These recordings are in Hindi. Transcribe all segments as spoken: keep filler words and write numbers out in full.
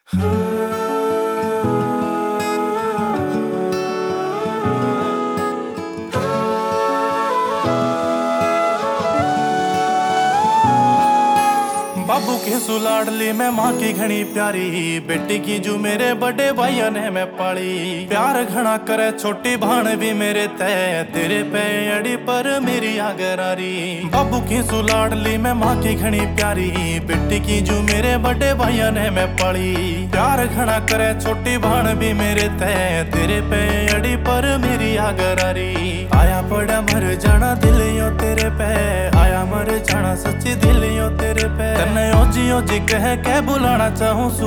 बाबू की सुलाडली मैं माँ की घनी प्यारी, बेटी की जो मेरे बड़े भाइयों ने मैं पाली। प्यार घना करे छोटी भाण भी मेरे तय, तेरे पे अड़ी पर मेरी आगरारी। बाबू की सुलाडली मैं माँ की घनी प्यारी, बेटी की जो मेरे बड़े भाइयों ने मैं पाली। प्यार घना करे छोटी भाण भी मेरे तय, तेरे पे अड़ी पर मेरी आगरारी। आया पड़ा मर जाना दिल यो तेरे पे, आया मर जाना सच्ची दिल यो तेरे पे। तन्ने ओजी ओजी कह के बुलाना चाहूं सू।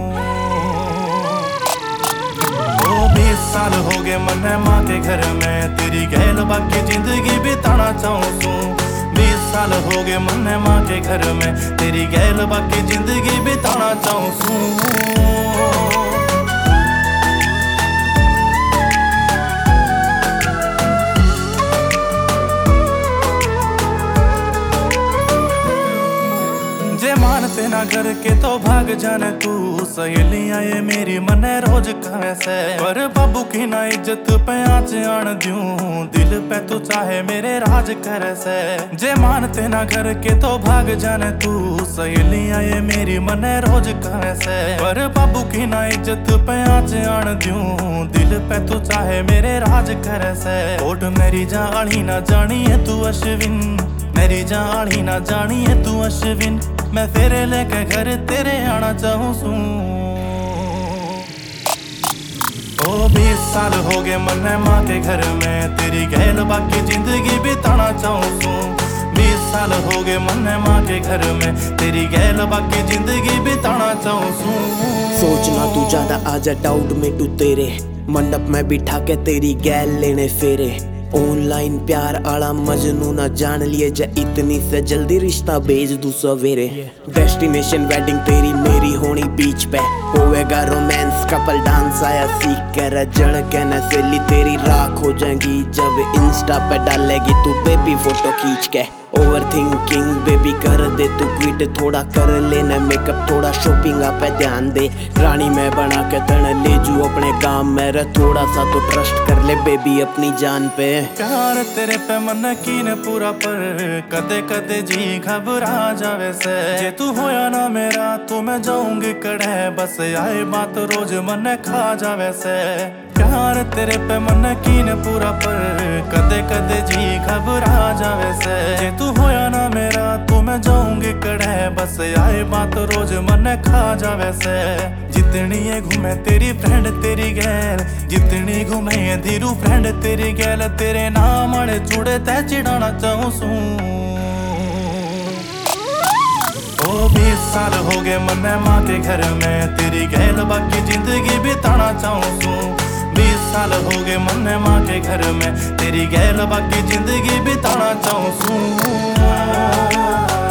ओ बीस साल हो गए मन्ने माँ के घर में, तेरी गैल बाकी जिंदगी बिताना चाहूं सू। बीस साल हो गए मन्ने माँ के घर में, तेरी गैल बाकी जिंदगी बिताना चाहूं सू। मानते ना घर के तो भाग जाने तू, सहेलियां ये मेरी मने रोज कहे से। पर बाबू की ना इज्जत पे आँच आन दूं, दिल पे तू चाहे मेरे राज करे से। जे मानते ना घर के तो भाग जाने तू, सहेलियां ये मेरी मने रोज कहे से। पर बाबू की ना इज्जत पे आँच आन दूं, दिल पे तू चाहे मेरे राज करे से। ओट मेरी जानी ना जानी है तू अश्विन, मेरी जानी ना जानी है तू अश्विन। मैं फेरे लेके घर तेरे आना चाहूं सू। ओ बीस साल हो गए मन्ने माँ के घर में, तेरी गैल बाकी जिंदगी बिताना चाहूं सू। बीस साल हो गए मन्ने माँ के घर में, तेरी गैल बाकी जिंदगी बिताना चाहूं सू। सोचना तू ज्यादा आजा डाउट में तू तेरे, मंडप में बिठा के तेरी गैल लेने फेरे। ऑनलाइन प्यार आला मजनू ना जान लिए जा, इतनी से जल्दी रिश्ता भेज दू सवेरे। डेस्टिनेशन वेडिंग तेरी मेरी होनी बीच पे, होएगा रोमांस कपल डांस आया सीख कर। जड़ के नसेली तेरी राख हो जाएगी जब इंस्टा पे डालेगी तू बेबी फोटो खींच के। ओवर थिंकिंग बेबी कर दे तू क्विट, थोड़ा कर लेना मेकअप, थोड़ा शॉपिंग पे ध्यान दे। रानी मैं बना के तन ले जू अपने काम में रे, थोड़ा सा तो ट्रस्ट कर ले बेबी अपनी जान पे। प्यार तेरे पे मन कीन पूरा पर कदे कदे जी घबरा जावे से। जे तू होया ना मेरा तो मैं जाऊंगी कड़े, बस आए बात रोज मन खा जावे से। प्यार तेरे पे मन कीन पूरा पर कदे कदे जी घबरा जावे से। जे तू होया ना मेरा तो मैं जाऊंगी कड़े, बस आए बात रोज मन खा जावे से। जितनी ये घूमे तेरी फ्रेंड तेरी गैल, जितनी घूमे ये धीरू फ्रेंड तेरी गैल। तेरे नाम अड़े चूड़े तय चिढ़ाना चाहूं सू। ओ बीस साल हो गए मन्ने माँ के घर में, तेरी गैल बाकी जिंदगी बिताना चाहूं सू। बीस साल हो गए मन्ने माँ के घर में, तेरी गैल बाकी जिंदगी बिताना चाहूं सू।